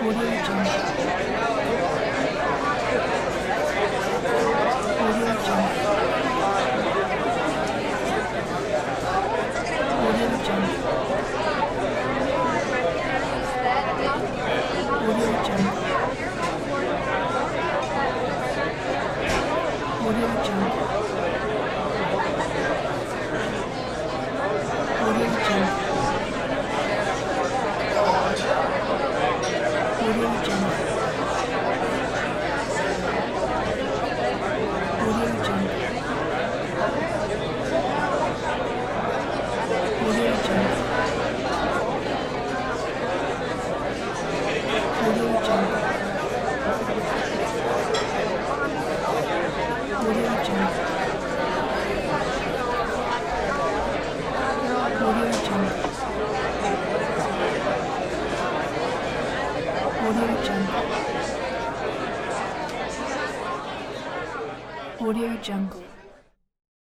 Audio Jungle. Audio Jungle. Audio Jungle. Audio Jungle. Audio Jungle. Audio Jungle. Audio Jungle. Audio Jungle. Audio Jungle. Audio Jungle. Audio Jungle. Audio Jungle. Audio Jungle. Audio Jungle.